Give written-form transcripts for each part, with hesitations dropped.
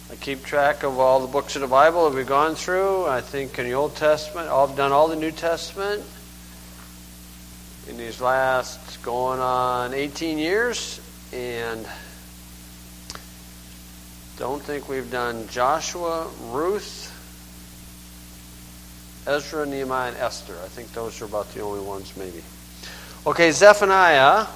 I keep track of all the books of the Bible that we've gone through. I think in the Old Testament, I've done all the New Testament in these last going on 18 years, and don't think we've done Joshua, Ruth, Ezra, Nehemiah, and Esther. I think those are about the only ones maybe. Okay, Zephaniah.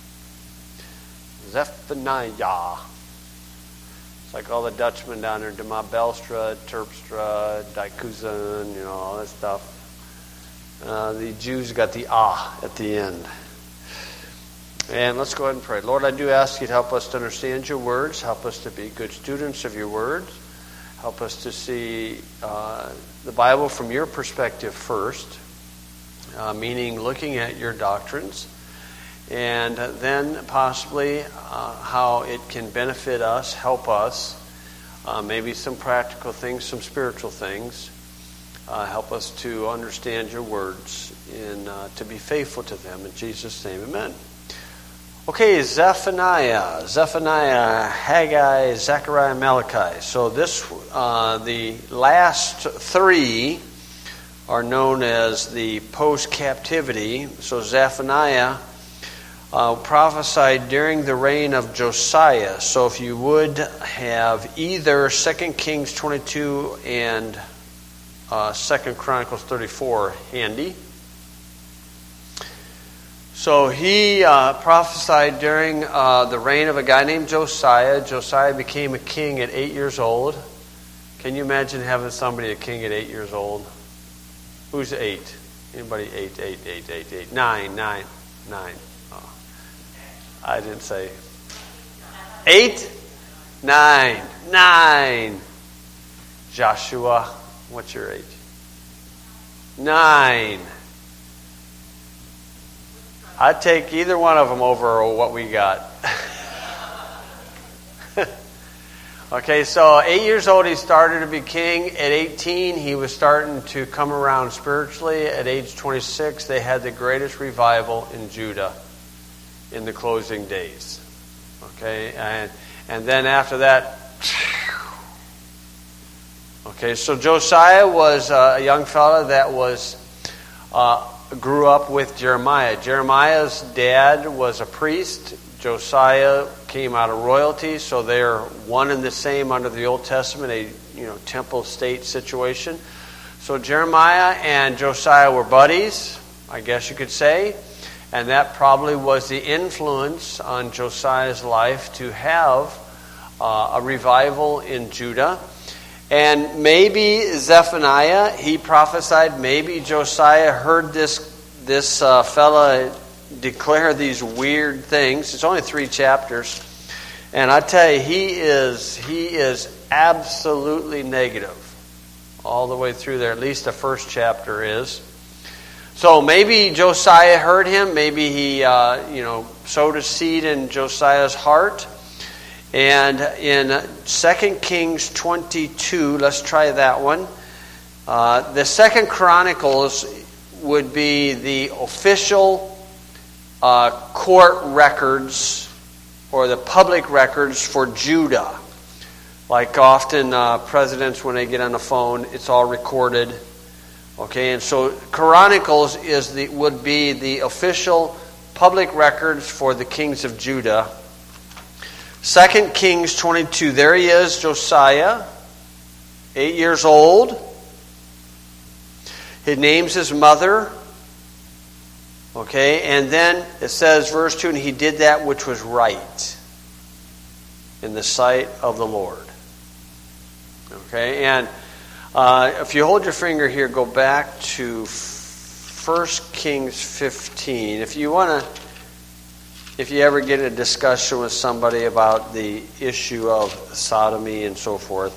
It's like all the Dutchmen down there, De Ma Belstra, Terpstra, Dijkhuizen, all that stuff. The Jews got the at the end. And let's go ahead and pray. Lord, I do ask you to help us to understand your words. Help us to be good students of your words. Help us to see the Bible from your perspective first, meaning looking at your doctrines, and then possibly how it can benefit us, help us, maybe some practical things, some spiritual things. Help us to understand your words and to be faithful to them. In Jesus' name, amen. Okay, Zephaniah, Haggai, Zechariah, Malachi. So the last three are known as the post-captivity. So Zephaniah prophesied during the reign of Josiah. So if you would have either 2 Kings 22 and 2 Chronicles 34 handy. So he prophesied during the reign of a guy named Josiah. Josiah became a king at 8 years old. Can you imagine having somebody a king at 8 years old? Who's 8? Anybody 8? 9. Oh, I didn't say 8? 9. Joshua, what's your age? 9. I'd take either one of them over what we got. Okay, so 8 years old he started to be king. At 18 he was starting to come around spiritually. At age 26 they had the greatest revival in Judah in the closing days. Okay, and then after that, okay, so Josiah was a young fella that grew up with Jeremiah. Jeremiah's dad was a priest. Josiah came out of royalty, so they're one and the same under the Old Testament, a temple state situation. So Jeremiah and Josiah were buddies, I guess you could say, and that probably was the influence on Josiah's life to have a revival in Judah. And maybe Zephaniah, he prophesied, maybe Josiah heard this fella declare these weird things. It's only 3 chapters. And I tell you, he is absolutely negative all the way through there. At least the first chapter is. So maybe Josiah heard him. Maybe he sowed a seed in Josiah's heart. And in 2 Kings 22, let's try that one. The 2 Chronicles would be the official court records or the public records for Judah. Like often presidents, when they get on the phone, it's all recorded. Okay, and so Chronicles would be the official public records for the kings of Judah. 2 Kings 22, there he is, Josiah, 8 years old. He names his mother. Okay, and then it says, verse 2, and he did that which was right in the sight of the Lord. Okay, and if you hold your finger here, go back to 1 Kings 15. If you ever get in a discussion with somebody about the issue of sodomy and so forth,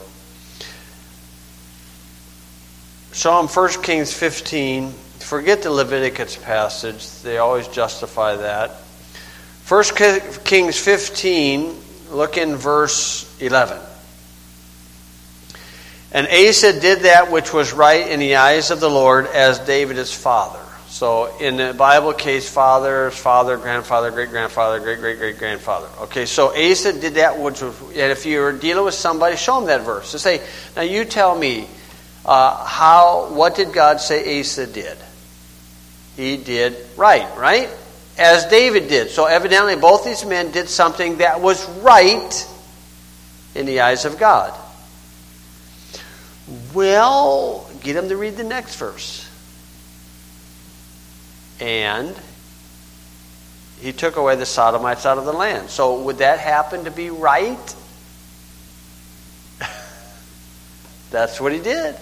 show them 1 Kings 15. Forget the Leviticus passage. They always justify that. 1 Kings 15, look in verse 11. And Asa did that which was right in the eyes of the Lord, as David his father. So in the Bible case, father, grandfather, great-grandfather, great-great-great-grandfather. Okay, so Asa did that. And if you're dealing with somebody, show them that verse. Just say, now you tell me, what did God say Asa did? He did right? As David did. So evidently both these men did something that was right in the eyes of God. Well, get them to read the next verse. And he took away the Sodomites out of the land. So would that happen to be right? That's what he did.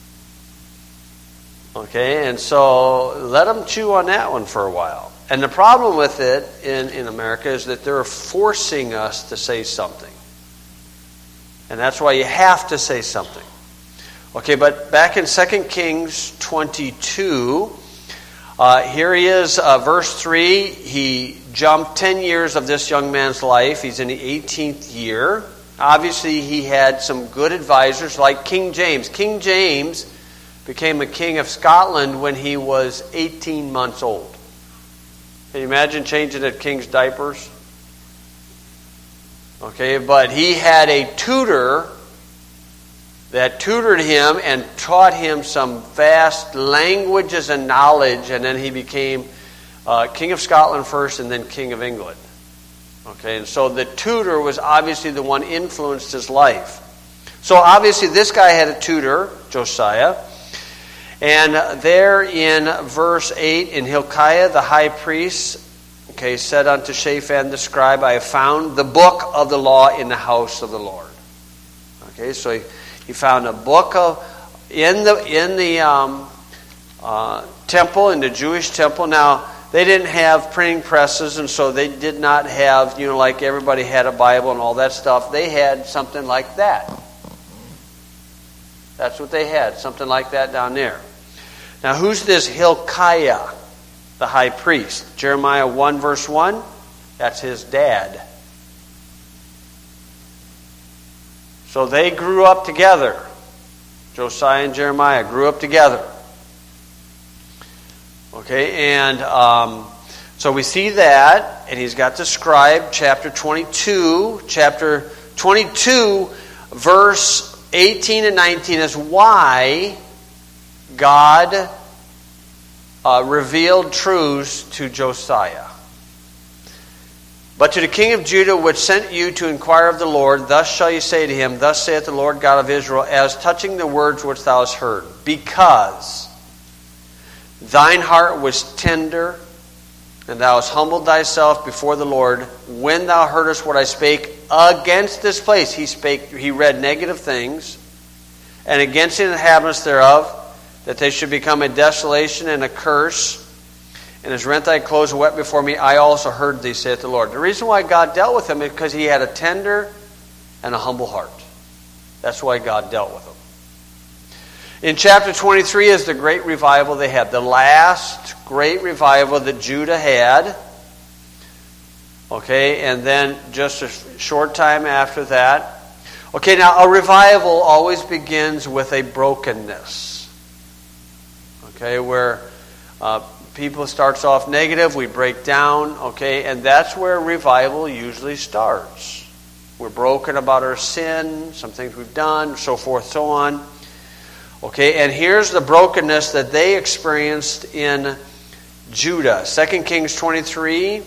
Okay, and so let them chew on that one for a while. And the problem with it in America is that they're forcing us to say something. And that's why you have to say something. Okay, but back in 2 Kings 22, here he is, verse 3. He jumped 10 years of this young man's life. He's in the 18th year. Obviously, he had some good advisors like King James. King James became a king of Scotland when he was 18 months old. Can you imagine changing a king's diapers? Okay, but he had a tutor that tutored him and taught him some vast languages and knowledge, and then he became king of Scotland first and then king of England. Okay, and so the tutor was obviously the one influenced his life. So obviously this guy had a tutor, Josiah. And there in verse 8, in Hilkiah the high priest, said unto Shaphan the scribe, I have found the book of the law in the house of the Lord. Okay, so he found a book in the temple, in the Jewish temple. Now, they didn't have printing presses, and so they did not have, like everybody had a Bible and all that stuff. They had something like that. That's what they had, something like that down there. Now, who's this Hilkiah, the high priest? Jeremiah 1, verse 1, that's his dad. So they grew up together. Josiah and Jeremiah grew up together. Okay, and so we see that, and he's got the scribe, chapter 22. Chapter 22, verse 18 and 19 is why God revealed truths to Josiah. But to the king of Judah which sent you to inquire of the Lord, thus shall you say to him, Thus saith the Lord God of Israel, as touching the words which thou hast heard, because thine heart was tender, and thou hast humbled thyself before the Lord, when thou heardest what I spake against this place. He read negative things, and against the inhabitants thereof, that they should become a desolation and a curse, and has rent thy clothes and wept before me. I also heard thee, saith the Lord. The reason why God dealt with him is because he had a tender and a humble heart. That's why God dealt with him. In chapter 23 is the great revival they had. The last great revival that Judah had. Okay, and then just a short time after that. Okay, now a revival always begins with a brokenness. Okay, where people starts off negative, we break down, okay, and that's where revival usually starts. We're broken about our sin, some things we've done, so forth, so on. Okay, and here's the brokenness that they experienced in Judah. 2 Kings 23,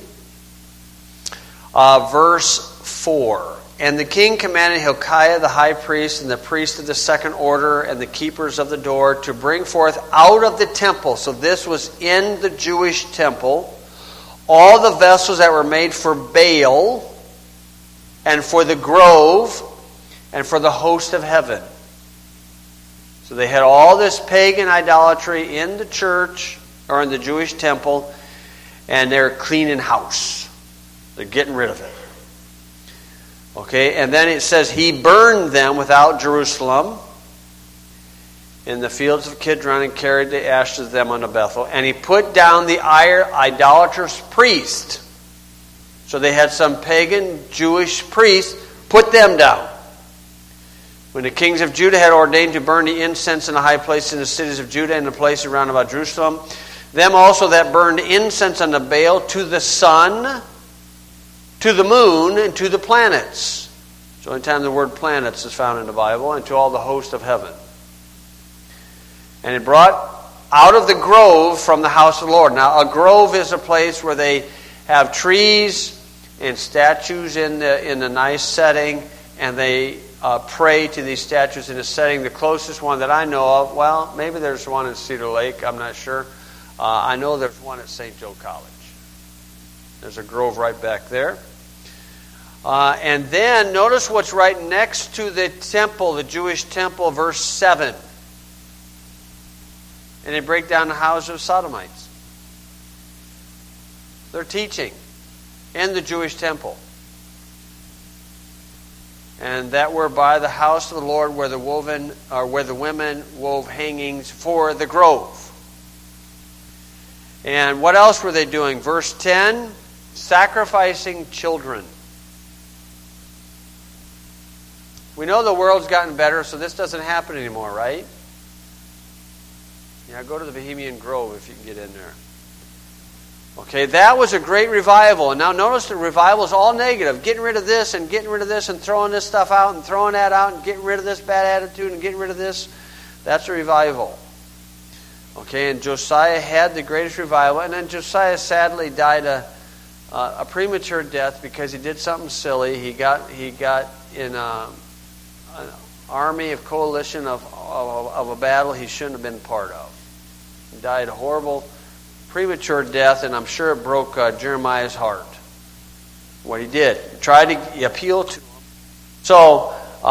verse 4. And the king commanded Hilkiah the high priest and the priest of the second order and the keepers of the door to bring forth out of the temple. So this was in the Jewish temple. All the vessels that were made for Baal and for the grove and for the host of heaven. So they had all this pagan idolatry in the church or in the Jewish temple, and they're cleaning house. They're getting rid of it. Okay, and then it says he burned them without Jerusalem in the fields of Kidron and carried the ashes of them unto Bethel. And he put down the idolatrous priest. So they had some pagan Jewish priests, put them down. When the kings of Judah had ordained to burn the incense in the high places in the cities of Judah and the places round about Jerusalem, Them also that burned incense unto Baal, to the sun, to the moon, and to the planets. It's the only time the word planets is found in the Bible, and to all the host of heaven. And it brought out of the grove from the house of the Lord. Now, a grove is a place where they have trees and statues in the nice setting, and they pray to these statues in a setting. The closest one that I know of, well, maybe there's one in Cedar Lake, I'm not sure. I know there's one at St. Joe College. There's a grove right back there. And then notice what's right next to the temple, the Jewish temple, verse 7. And they break down the houses of Sodomites. They're teaching in the Jewish temple. And that were by the house of the Lord where the women wove hangings for the grove. And what else were they doing? Verse 10, sacrificing children. We know the world's gotten better, so this doesn't happen anymore, right? Yeah, go to the Bohemian Grove if you can get in there. Okay, that was a great revival. And now notice the revival is all negative. Getting rid of this and getting rid of this and throwing this stuff out and throwing that out and getting rid of this bad attitude and getting rid of this. That's a revival. Okay, and Josiah had the greatest revival. And then Josiah sadly died a premature death because he did something silly. He got in an army of coalition of a battle he shouldn't have been part of. He died a horrible premature death, and I'm sure it broke Jeremiah's heart. What he did. He tried to appeal to him. So,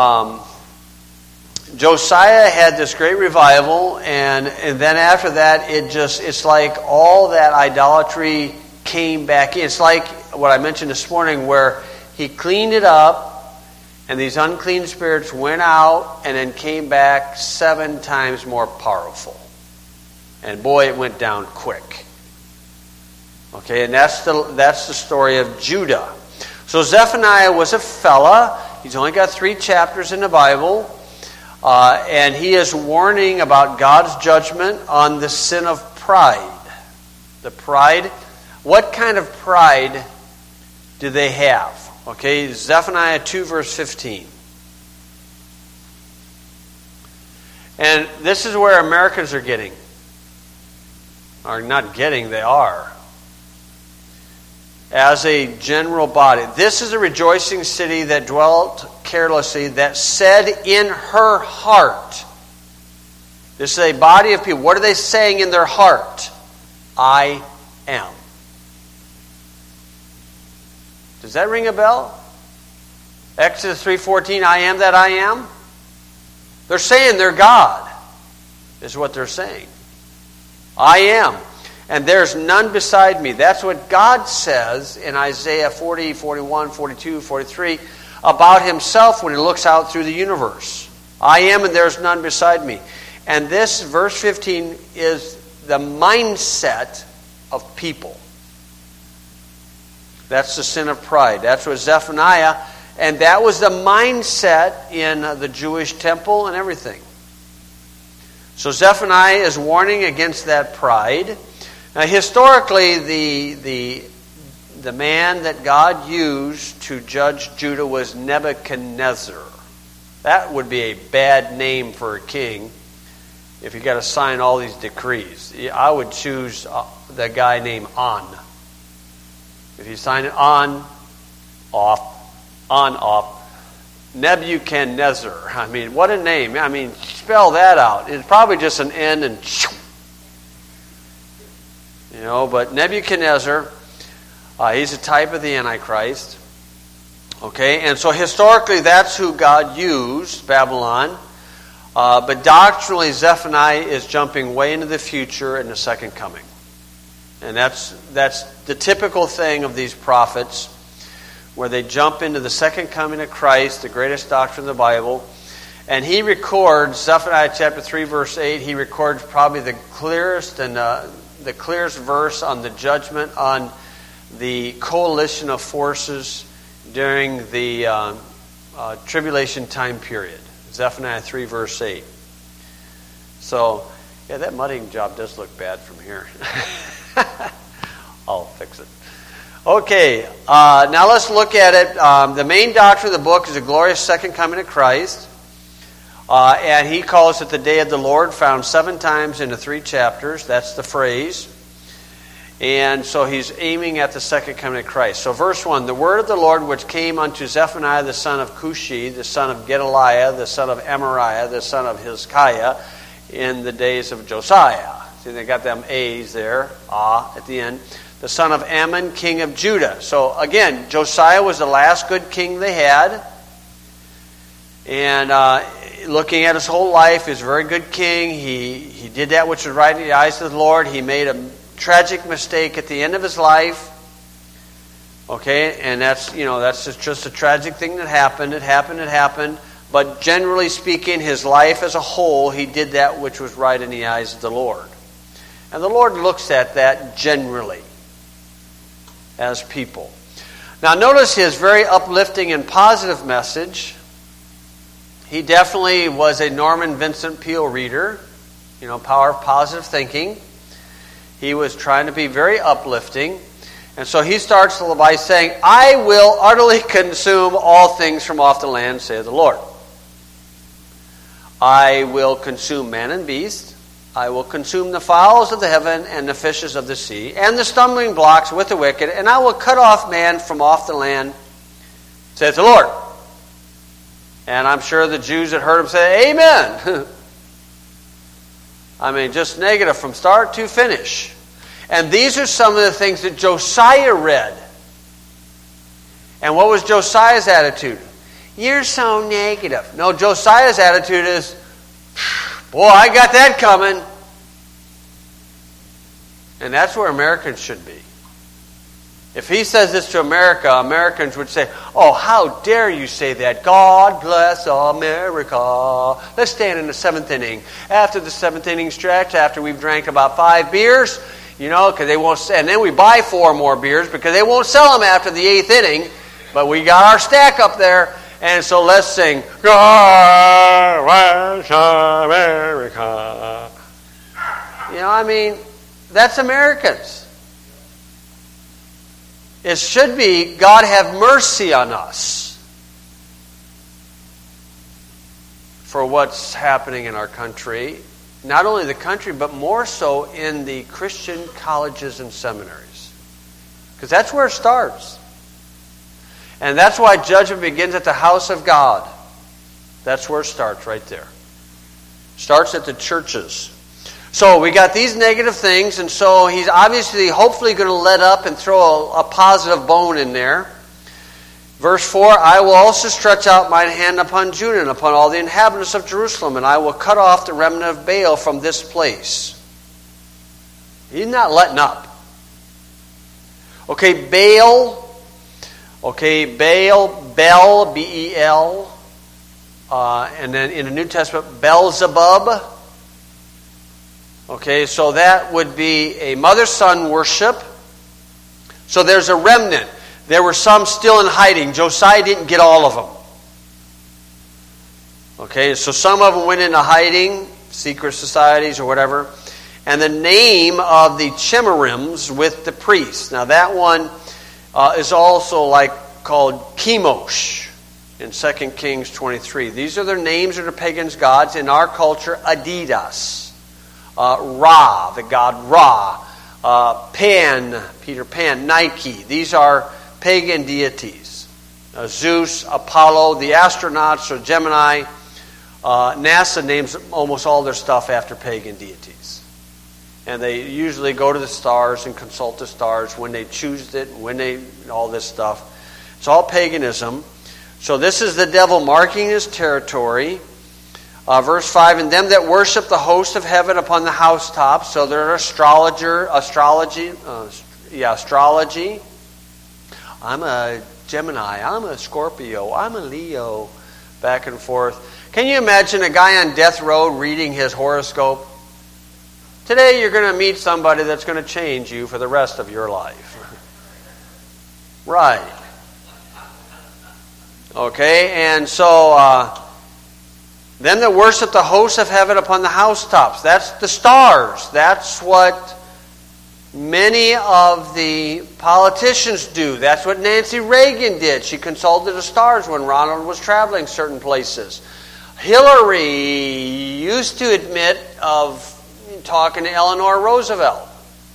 Josiah had this great revival, and then after that, it's like all that idolatry came back in. It's like what I mentioned this morning, where he cleaned it up, and these unclean spirits went out and then came back 7 times more powerful. And boy, it went down quick. Okay, and that's the story of Judah. So Zephaniah was a fella. He's only got 3 chapters in the Bible. And he is warning about God's judgment on the sin of pride. The pride. What kind of pride do they have? Okay, Zephaniah 2 verse 15. And this is where Americans are getting. Are not getting, they are. As a general body. This is a rejoicing city that dwelt carelessly, that said in her heart. This is a body of people. What are they saying in their heart? I am. Does that ring a bell? Exodus 3:14, I am that I am. They're saying they're God, is what they're saying. I am, and there's none beside me. That's what God says in Isaiah 40, 41, 42, 43 about himself when he looks out through the universe. I am, and there's none beside me. And this, verse 15, is the mindset of people. That's the sin of pride. That's what Zephaniah, and that was the mindset in the Jewish temple and everything. So Zephaniah is warning against that pride. Now, historically, the man that God used to judge Judah was Nebuchadnezzar. That would be a bad name for a king if you got to sign all these decrees. I would choose the guy named On. If you sign it on, off. Nebuchadnezzar. I mean, what a name. I mean, spell that out. It's probably just an N and but Nebuchadnezzar, he's a type of the Antichrist. Okay, and so historically that's who God used, Babylon. But doctrinally, Zephaniah is jumping way into the future in the second coming. And that's the typical thing of these prophets, where they jump into the second coming of Christ, the greatest doctrine of the Bible. And he records, Zephaniah chapter 3, verse 8, he records probably the clearest verse on the judgment on the coalition of forces during the tribulation time period. Zephaniah 3, verse 8. So Yeah, that mudding job does look bad from here. I'll fix it. Okay, now let's look at it. The main doctrine of the book is the glorious second coming of Christ. And he calls it the day of the Lord, found 7 times in the 3 chapters. That's the phrase. And so he's aiming at the second coming of Christ. So verse 1, the word of the Lord which came unto Zephaniah the son of Cushi, the son of Gedaliah, the son of Amariah, the son of Hezekiah, in the days of Josiah. See, they got them A's there, at the end. The son of Ammon, king of Judah. So again, Josiah was the last good king they had. And looking at his whole life, he was a very good king. He did that which was right in the eyes of the Lord. He made a tragic mistake at the end of his life. Okay, and that's just a tragic thing that happened. It happened. But generally speaking, his life as a whole, he did that which was right in the eyes of the Lord. And the Lord looks at that generally as people. Now notice his very uplifting and positive message. He definitely was a Norman Vincent Peale reader. Power of positive thinking. He was trying to be very uplifting. And so he starts by saying, I will utterly consume all things from off the land, saith the Lord. I will consume man and beast. I will consume the fowls of the heaven and the fishes of the sea, and the stumbling blocks with the wicked, and I will cut off man from off the land, saith the Lord. And I'm sure the Jews that heard him say, Amen. I mean, just negative from start to finish. And these are some of the things that Josiah read. And what was Josiah's attitude? You're so negative. No, Josiah's attitude is, boy, I got that coming. And that's where Americans should be. If he says this to America, Americans would say, oh, how dare you say that? God bless America. Let's stand in the 7th inning. After the 7th inning stretch, after we've drank about 5 beers, because they won't, and then we buy 4 more beers because they won't sell them after the 8th inning, but we got our stack up there. And so let's sing, God bless America. That's Americans. It should be, God have mercy on us for what's happening in our country. Not only the country, but more so in the Christian colleges and seminaries. Because that's where it starts. And that's why judgment begins at the house of God. That's where it starts, right there. Starts at the churches. So we got these negative things, and so he's obviously, hopefully going to let up and throw a positive bone in there. Verse 4, I will also stretch out mine hand upon Judah and upon all the inhabitants of Jerusalem, and I will cut off the remnant of Baal from this place. He's not letting up. Okay, Baal, Bel, B-E-L, and then in the New Testament, Beelzebub. Okay, so that would be a mother-son worship. So there's a remnant. There were some still in hiding. Josiah didn't get all of them. Okay, so some of them went into hiding, secret societies or whatever. And the name of the Chemarims with the priests. Now that one is also called Chemosh in 2 Kings 23. These are their names of the pagans' gods. In our culture, Adidas. Ra, the god Ra. Pan, Peter Pan, Nike. These are pagan deities. Zeus, Apollo, the astronauts, or Gemini. NASA names almost all their stuff after pagan deities. And they usually go to the stars and consult the stars when they choose it, all this stuff. It's all paganism. So this is the devil marking his territory. Verse 5, and them that worship the host of heaven upon the housetops. So they're astrology. I'm a Gemini. I'm a Scorpio. I'm a Leo. Back and forth. Can you imagine a guy on death row reading his horoscope? Today you're going to meet somebody that's going to change you for the rest of your life. Right. Okay, and so Them that worship the hosts of heaven upon the housetops. That's the stars. That's what many of the politicians do. That's what Nancy Reagan did. She consulted the stars when Ronald was traveling certain places. Hillary used to admit of talking to Eleanor Roosevelt.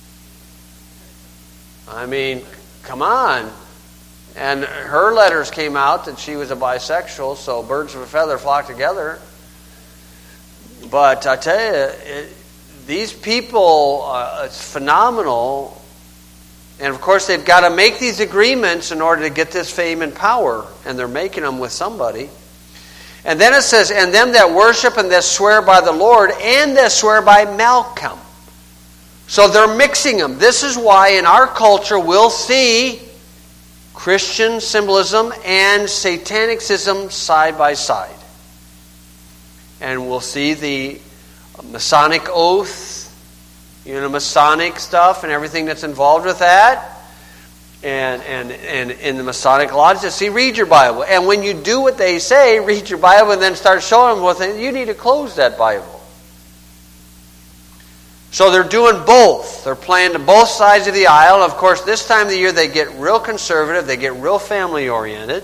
I mean, come on. And her letters came out that she was a bisexual, so birds of a feather flock together. But I tell you, these people, it's phenomenal. And of course, they've got to make these agreements in order to get this fame and power. And they're making them with somebody. And then it says, and them that worship and that swear by the Lord and that swear by Malcolm. So they're mixing them. This is why in our culture we'll see Christian symbolism and Satanicism side by side. And we'll see the Masonic oath, Masonic stuff and everything that's involved with that. And in the Masonic lodge, to see, read your Bible. And when you do what they say, read your Bible and then start showing them what you need to close that Bible. So they're doing both. They're playing to both sides of the aisle. And of course, this time of the year, they get real conservative. They get real family-oriented.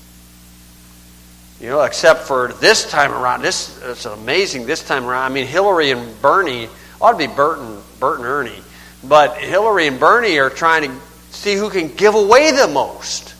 Except for this time around. It's amazing this time around. I mean, Hillary and Bernie, ought to be Bert and Ernie. But Hillary and Bernie are trying to see who can give away the most.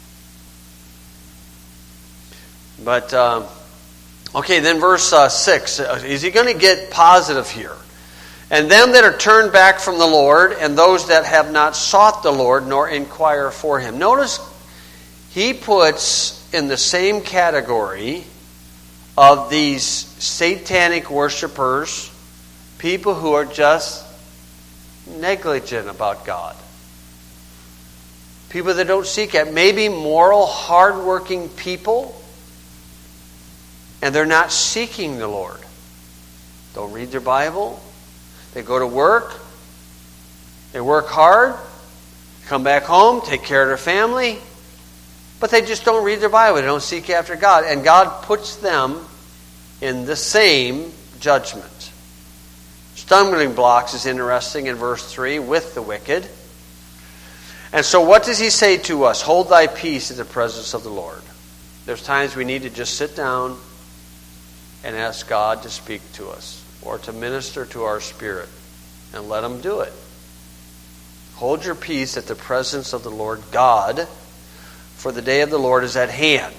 But, okay, then verse 6. Is he going to get positive here? And them that are turned back from the Lord, and those that have not sought the Lord, nor inquire for him. Notice, he puts in the same category of these satanic worshipers, people who are just negligent about God. People that don't seek it. Maybe moral, hard-working people, and they're not seeking the Lord. Don't read their Bible. They go to work. They work hard. Come back home, take care of their family. But they just don't read their Bible. They don't seek after God. And God puts them in the same judgment. Stumbling blocks is interesting in verse 3, with the wicked. And so what does he say to us? Hold thy peace in the presence of the Lord. There's times we need to just sit down and ask God to speak to us or to minister to our spirit, and let him do it. Hold your peace at the presence of the Lord God, for the day of the Lord is at hand.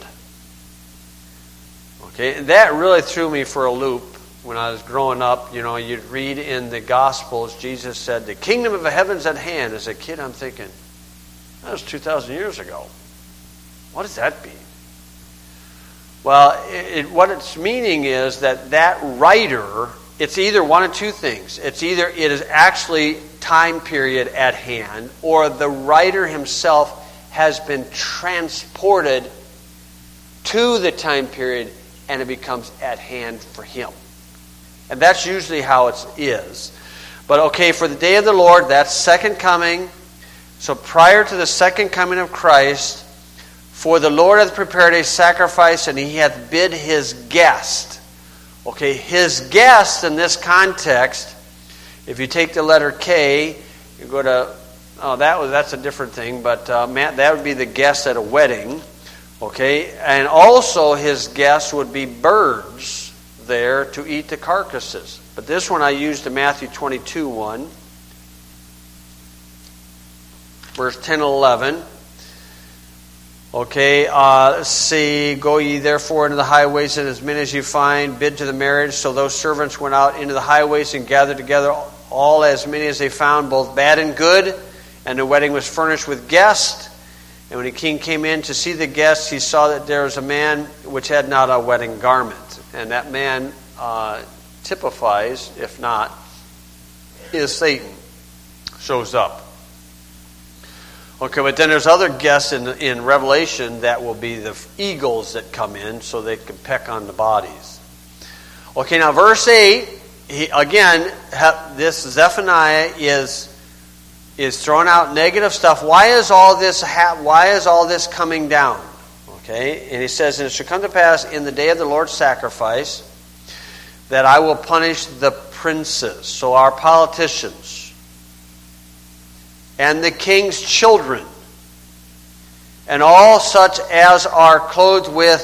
Okay, and that really threw me for a loop. When I was growing up, you'd read in the Gospels, Jesus said, the kingdom of heaven's at hand. As a kid, I'm thinking, that was 2,000 years ago. What does that mean? Well, what it's meaning is that writer, it's either one of two things. It's either it is actually time period at hand, or the writer himself has been transported to the time period and it becomes at hand for him. And that's usually how it is. But okay, for the day of the Lord, that's second coming. So prior to the second coming of Christ, for the Lord hath prepared a sacrifice, and he hath bid his guest. Okay, his guest in this context, if you take the letter K, you go to, that's a different thing, but that would be the guest at a wedding. Okay, and also his guest would be birds there to eat the carcasses. But this one I used in Matthew 22, 1. Verse 10 and 11. Okay, let's see. Go ye therefore into the highways, and as many as you find, bid to the marriage. So those servants went out into the highways and gathered together all as many as they found, both bad and good. And the wedding was furnished with guests. And when the king came in to see the guests, he saw that there was a man which had not a wedding garment. And that man typifies, if not, is Satan. Shows up. Okay, but then there's other guests in Revelation that will be the eagles that come in so they can peck on the bodies. Okay, now verse 8, this Zephaniah is throwing out negative stuff. Why is all this coming down? Okay, and he says, and it shall come to pass in the day of the Lord's sacrifice, that I will punish the princes, so our politicians, and the king's children, and all such as are clothed with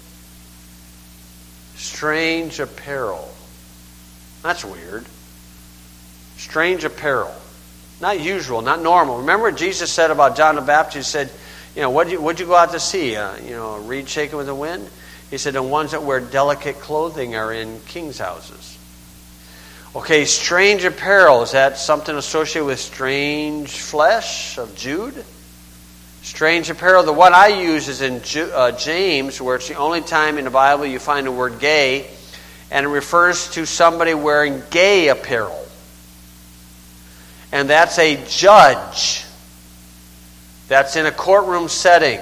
strange apparel. That's weird. Strange apparel. Not usual, not normal. Remember what Jesus said about John the Baptist? He said, what'd you go out to see? A reed shaken with the wind? He said, the ones that wear delicate clothing are in king's houses. Okay, strange apparel. Is that something associated with strange flesh of Jude? Strange apparel. The one I use is in James, where it's the only time in the Bible you find the word gay, and it refers to somebody wearing gay apparel. And that's a judge. That's in a courtroom setting.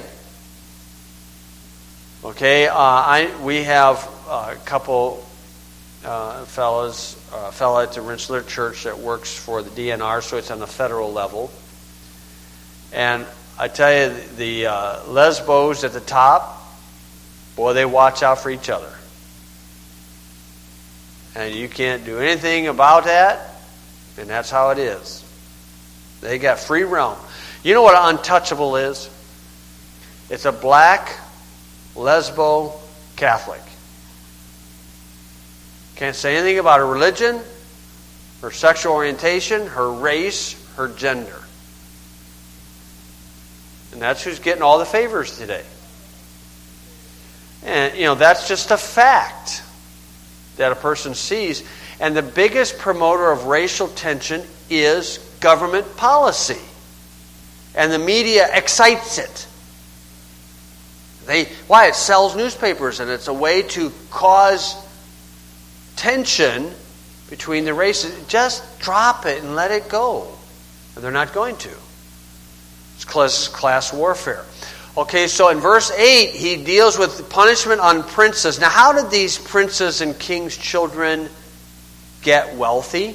Okay, we have a couple fellas, a fella at the Rensselaer Church that works for the DNR, so it's on the federal level. And I tell you, the lesbos at the top, boy, they watch out for each other. And you can't do anything about that. And that's how it is. They got free realm. You know what an untouchable is? It's a black lesbo Catholic. Can't say anything about her religion, her sexual orientation, her race, her gender. And that's who's getting all the favors today. And, that's just a fact that a person sees. And the biggest promoter of racial tension is government policy. And the media excites it. Why? It sells newspapers, and it's a way to cause tension between the races. Just drop it and let it go. And they're not going to. It's class warfare. Okay, so in verse 8, he deals with punishment on princes. Now, how did these princes and kings' children get wealthy?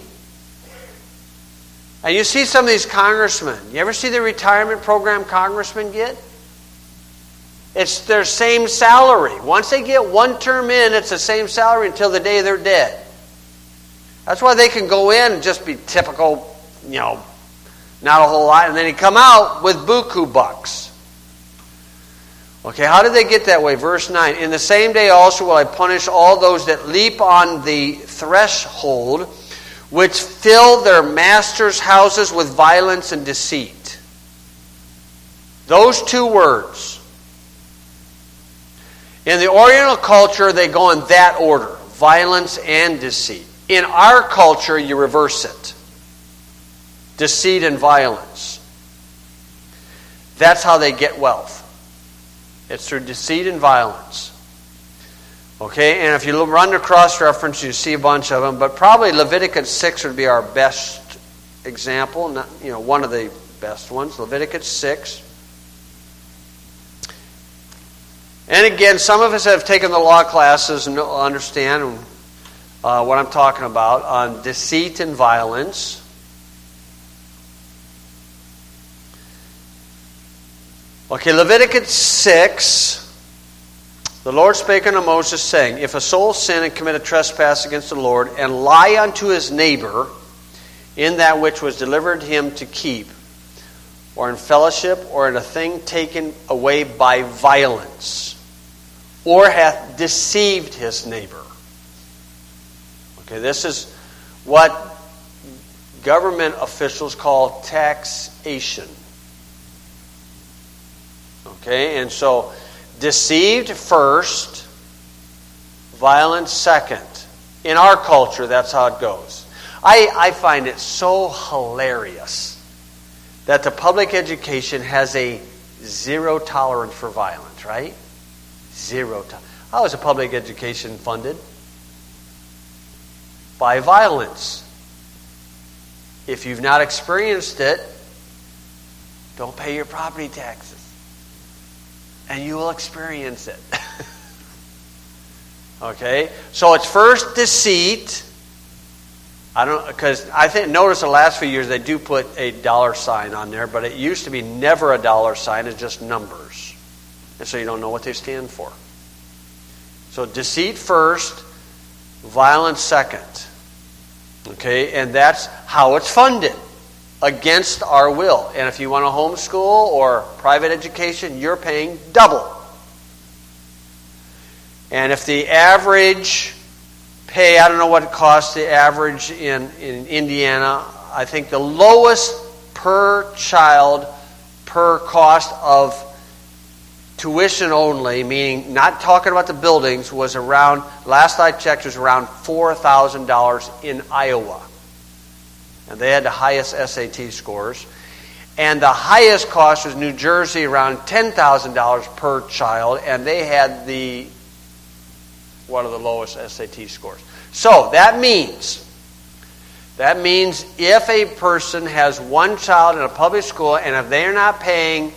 And you see some of these congressmen. You ever see the retirement program congressmen get? It's their same salary. Once they get one term in, it's the same salary until the day they're dead. That's why they can go in and just be typical, not a whole lot, and then they come out with buku bucks. Okay, how did they get that way? Verse 9, in the same day also will I punish all those that leap on the threshold, which fill their masters' houses with violence and deceit. Those two words. In the Oriental culture, they go in that order, violence and deceit. In our culture, you reverse it. Deceit and violence. That's how they get wealth. It's through deceit and violence. Okay, and if you run the cross-reference, you see a bunch of them, but probably Leviticus 6 would be our best example, one of the best ones, Leviticus 6. And again, some of us have taken the law classes and understand what I'm talking about on deceit and violence. Okay, Leviticus 6, the Lord spake unto Moses, saying, if a soul sin and commit a trespass against the Lord, and lie unto his neighbor in that which was delivered him to keep, or in fellowship, or in a thing taken away by violence, or hath deceived his neighbor. Okay, this is what government officials call taxation. Okay, and so deceived first, violence second. In our culture, that's how it goes. I find it so hilarious that the public education has a zero tolerance for violence, right? Zero tolerance. How is a public education funded? By violence. If you've not experienced it, don't pay your property taxes. And you will experience it. Okay? So it's first deceit. Notice the last few years they do put a $sign on there, but it used to be never a $sign, it's just numbers. And so you don't know what they stand for. So deceit first, violence second. Okay, and that's how it's funded, against our will. And if you want a homeschool or private education, you're paying double. And if the average pay, I don't know what it costs the average in Indiana, I think the lowest per child per cost of tuition only, meaning not talking about the buildings, was around, last I checked, was around $4,000 in Iowa. And they had the highest SAT scores. And the highest cost was New Jersey, around $10,000 per child, and they had one of the lowest SAT scores. So that means if a person has one child in a public school, and if they are not paying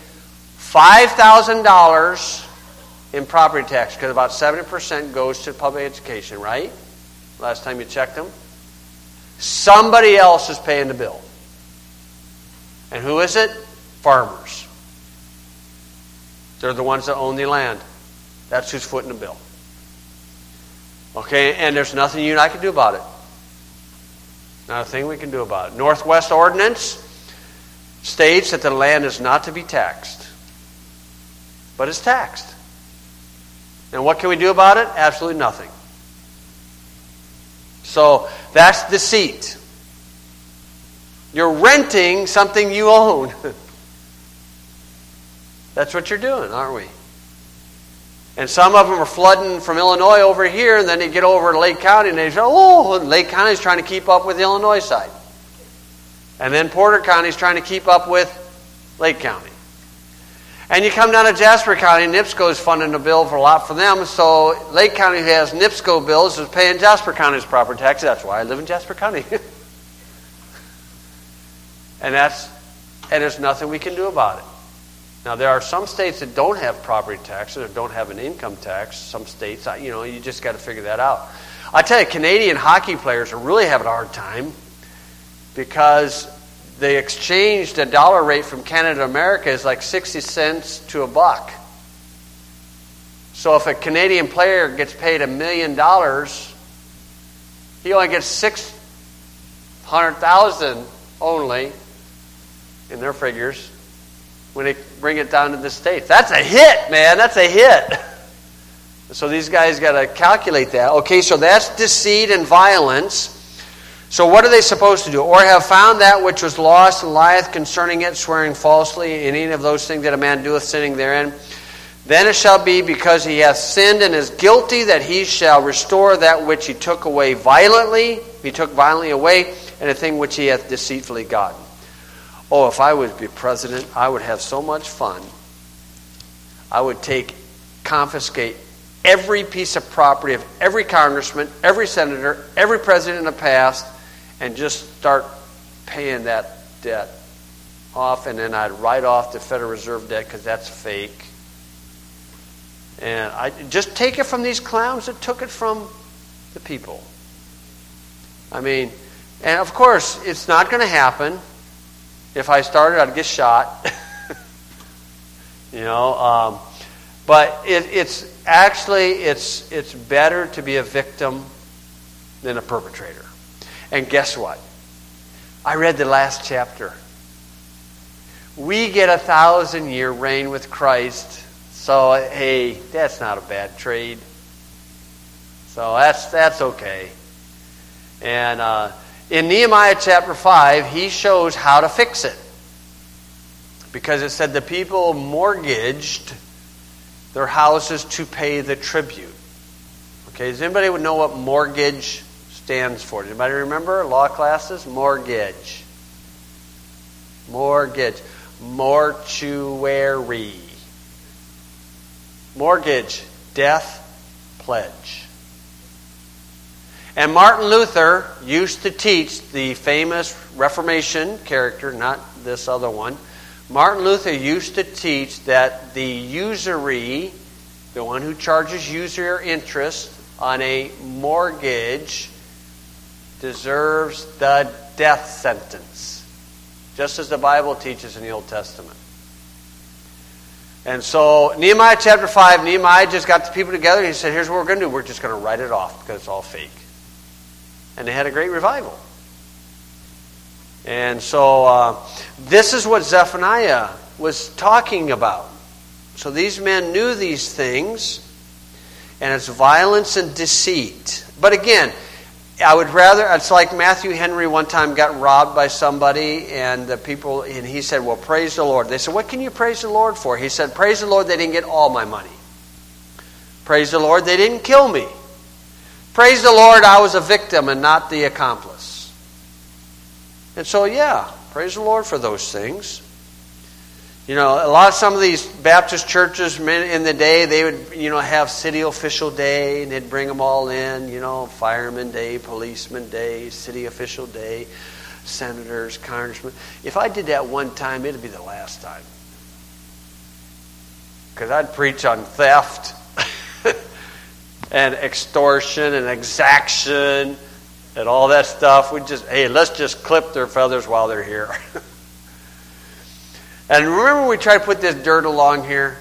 $5,000 in property tax, because about 70% goes to public education, right? Last time you checked them. Somebody else is paying the bill. And who is it? Farmers. They're the ones that own the land. That's who's footing the bill. Okay, and there's nothing you and I can do about it. Not a thing we can do about it. Northwest Ordinance states that the land is not to be taxed. But it's taxed. And what can we do about it? Absolutely nothing. So that's deceit. You're renting something you own. That's what you're doing, aren't we? And some of them are flooding from Illinois over here, and then they get over to Lake County, and they say, oh, Lake County's trying to keep up with the Illinois side. And then Porter County's trying to keep up with Lake County. And you come down to Jasper County, NIPSCO is funding the bill for a lot for them, so Lake County, who has NIPSCO bills, is paying Jasper County's property tax. That's why I live in Jasper County. And there's nothing we can do about it. Now, there are some states that don't have property taxes or don't have an income tax. Some states, you just got to figure that out. I tell you, Canadian hockey players are really having a hard time because they exchanged the dollar rate from Canada to America is like 60 cents to $1. So if a Canadian player gets paid $1 million, he only gets $600,000 only in their figures when they bring it down to the States. That's a hit, man. That's a hit. So these guys got to calculate that. Okay, so that's deceit and violence. So what are they supposed to do? Or have found that which was lost and lieth concerning it, swearing falsely in any of those things that a man doeth, sinning therein. Then it shall be, because he hath sinned and is guilty, that he shall restore that which he took away violently. He took violently away, and a thing which he hath deceitfully gotten. Oh, if I would be president, I would have so much fun. I would confiscate every piece of property of every congressman, every senator, every president in the past, and just start paying that debt off, and then I'd write off the Federal Reserve debt because that's fake. And I just take it from these clowns that took it from the people. I mean, and of course, it's not going to happen. If I started, I'd get shot. But it's better to be a victim than a perpetrator. And guess what? I read the last chapter. We get 1,000-year reign with Christ. So, hey, that's not a bad trade. So that's okay. And in Nehemiah chapter 5, he shows how to fix it. Because it said the people mortgaged their houses to pay the tribute. Okay, does anybody know what mortgage stands for? Does anybody remember? Law classes? Mortgage. Mortgage. Mortuary. Mortgage. Death pledge. And Martin Luther used to teach, the famous Reformation character, not this other one. Martin Luther used to teach that the usury, the one who charges usury or interest on a mortgage, deserves the death sentence, just as the Bible teaches in the Old Testament. And so Nehemiah chapter 5, Nehemiah just got the people together and he said, here's what we're going to do. We're just going to write it off because it's all fake. And they had a great revival. And so this is what Zephaniah was talking about. So these men knew these things, and it's violence and deceit. But again, it's like Matthew Henry one time got robbed by somebody, and he said, well, praise the Lord. They said, what can you praise the Lord for? He said, praise the Lord, they didn't get all my money. Praise the Lord, they didn't kill me. Praise the Lord, I was a victim and not the accomplice. And so, yeah, praise the Lord for those things. Some of these Baptist churches in the day, they would, have city official day, and they'd bring them all in, fireman day, policeman day, city official day, senators, congressmen. If I did that one time, it'd be the last time. Because I'd preach on theft and extortion and exaction and all that stuff. Let's just clip their feathers while they're here. And remember we tried to put this dirt along here?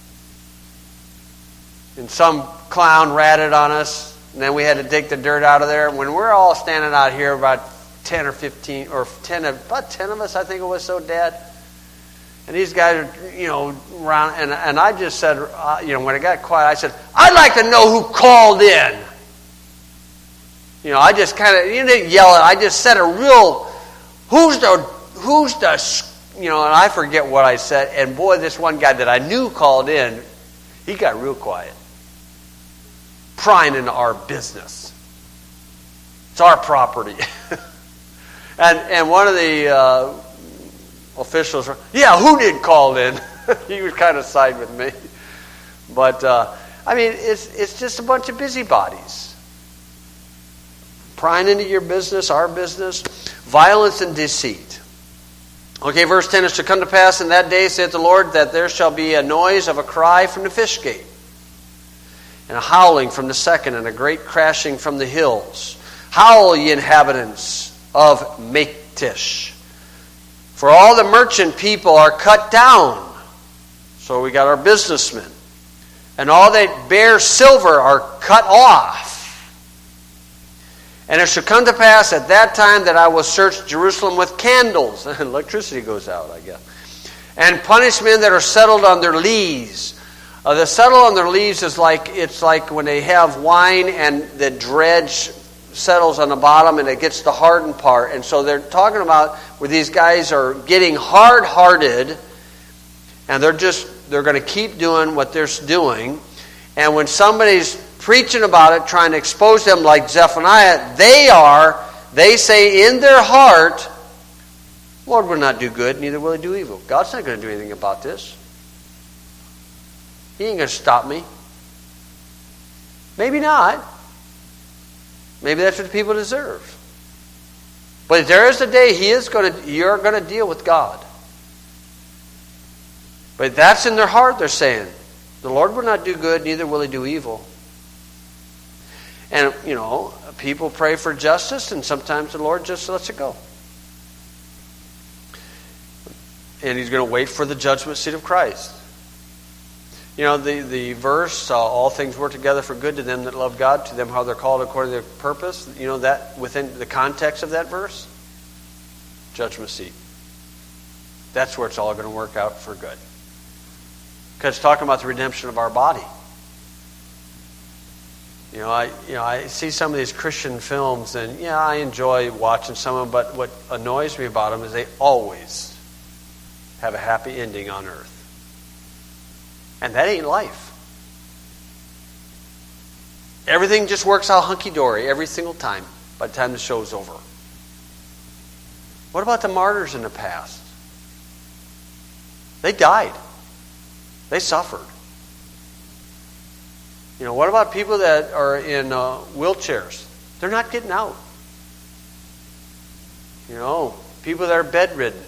And some clown ratted on us, and then we had to dig the dirt out of there. When we're all standing out here, about 10 or 15, or about 10 of us, I think it was, so, Dad. And these guys are, around, and I just said, when it got quiet, I said, I'd like to know who called in. I just kind of, you didn't yell it, I just said a real, who's the and I forget what I said. And boy, this one guy that I knew called in, he got real quiet. Prying into our business. It's our property. and one of the officials, who did call in? He was kind of side with me. But, it's just a bunch of busybodies. Prying into your business, our business. Violence and deceit. Okay, verse 10, it shall come to pass in that day, saith the Lord, that there shall be a noise of a cry from the fish gate, and a howling from the second, and a great crashing from the hills. Howl, ye inhabitants of Maktish. For all the merchant people are cut down. So we got our businessmen. And all that bear silver are cut off. And it shall come to pass at that time that I will search Jerusalem with candles. Electricity goes out, I guess. And punish men that are settled on their lees. The settled on their lees is it's like when they have wine and the dredge settles on the bottom and it gets the hardened part. And so they're talking about where these guys are getting hard-hearted, and they're going to keep doing what they're doing. And when somebody's preaching about it, trying to expose them like Zephaniah, they say in their heart, Lord will not do good, neither will he do evil. God's not going to do anything about this. He ain't going to stop me. Maybe not. Maybe that's what the people deserve. But there is a day you're going to deal with God. But that's in their heart, they're saying. The Lord will not do good, neither will he do evil. And, people pray for justice, and sometimes the Lord just lets it go. And he's going to wait for the judgment seat of Christ. The verse, all things work together for good to them that love God, to them how they're called according to their purpose. That within the context of that verse, judgment seat. That's where it's all going to work out for good. Because it's talking about the redemption of our body. I see some of these Christian films, and I enjoy watching some of them, but what annoys me about them is they always have a happy ending on earth. And that ain't life. Everything just works out hunky-dory every single time by the time the show's over. What about the martyrs in the past? They died. They suffered. What about people that are in wheelchairs? They're not getting out. People that are bedridden.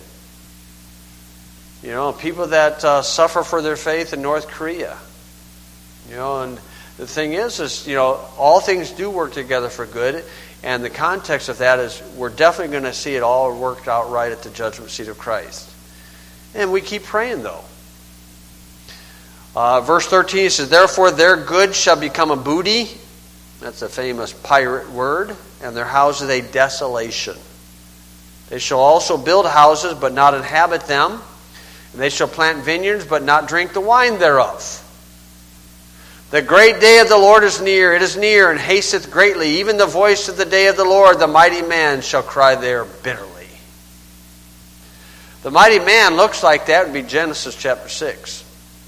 People that suffer for their faith in North Korea. And the thing is, all things do work together for good. And the context of that is we're definitely going to see it all worked out right at the judgment seat of Christ. And we keep praying, though. Verse 13 says, therefore their good shall become a booty, That's a famous pirate word. And their houses a desolation. They shall also build houses, but not inhabit them. And they shall plant vineyards, but not drink the wine thereof. The great day of the Lord is near. It is near and hasteth greatly. Even the voice of the day of the Lord, the mighty man shall cry there bitterly. The mighty man looks like that would be Genesis chapter 6.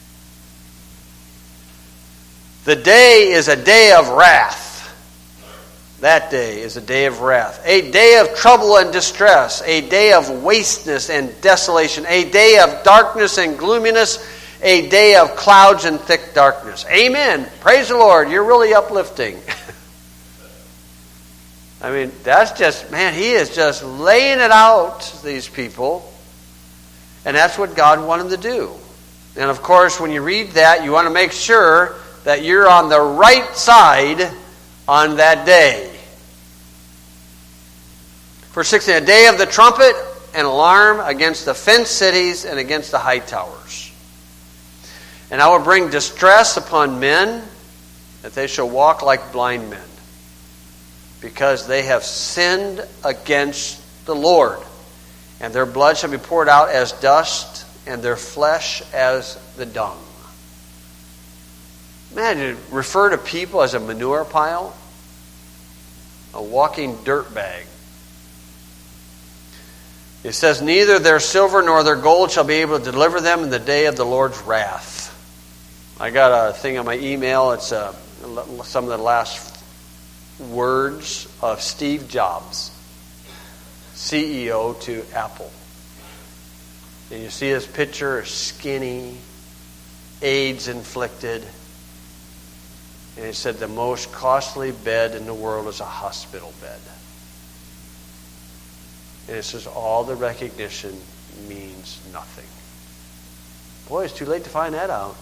The day is a day of wrath. That day is a day of wrath. A day of trouble and distress. A day of wasteness and desolation. A day of darkness and gloominess. A day of clouds and thick darkness. Amen. Praise the Lord. You're really uplifting. I mean, that's just, man, he is just laying it out, these people. And that's what God wanted to do. And of course, when you read that, you want to make sure that you're on the right side on that day. Verse 16, a day of the trumpet and alarm against the fenced cities and against the high towers. And I will bring distress upon men, that they shall walk like blind men, because they have sinned against the Lord. And their blood shall be poured out as dust, and their flesh as the dung. Imagine, refer to people as a manure pile, a walking dirt bag. It says, neither their silver nor their gold shall be able to deliver them in the day of the Lord's wrath. I got a thing on my email. It's some of the last words of Steve Jobs, CEO to Apple. And you see his picture, skinny, AIDS inflicted. And he said the most costly bed in the world is a hospital bed. And it says all the recognition means nothing. Boy, it's too late to find that out.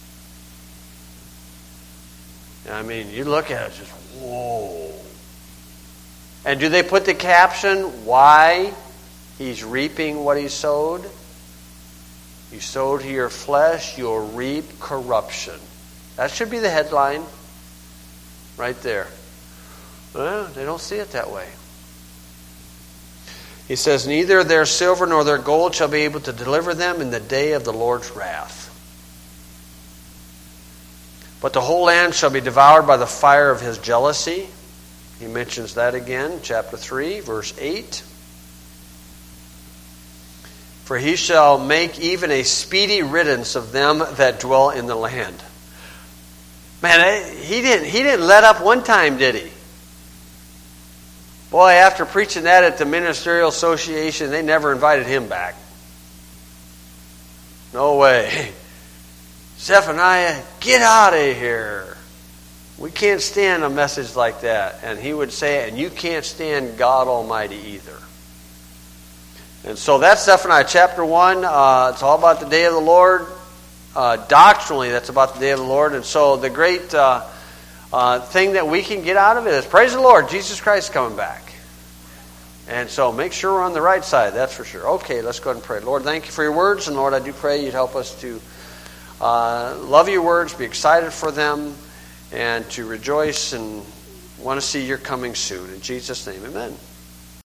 I mean, you look at it, it's just, whoa. And do they put the caption, why he's reaping what he sowed? You sow to your flesh, you'll reap corruption. That should be the headline right there. Well, they don't see it that way. He says, neither their silver nor their gold shall be able to deliver them in the day of the Lord's wrath. But the whole land shall be devoured by the fire of his jealousy. He mentions that again, chapter 3, verse 8. For he shall make even a speedy riddance of them that dwell in the land. Man, he didn't let up one time, did he? Boy, after preaching that at the Ministerial Association, they never invited him back. No way. Zephaniah, get out of here. We can't stand a message like that. And he would say, and you can't stand God Almighty either. And so that's Zephaniah chapter 1. It's all about the day of the Lord. Doctrinally, that's about the day of the Lord. And so the great thing that we can get out of it is, praise the Lord, Jesus Christ is coming back. And so make sure we're on the right side, that's for sure. Okay, let's go ahead and pray. Lord, thank you for your words. And Lord, I do pray you'd help us to love your words, be excited for them, and to rejoice and want to see your coming soon. In Jesus' name, amen.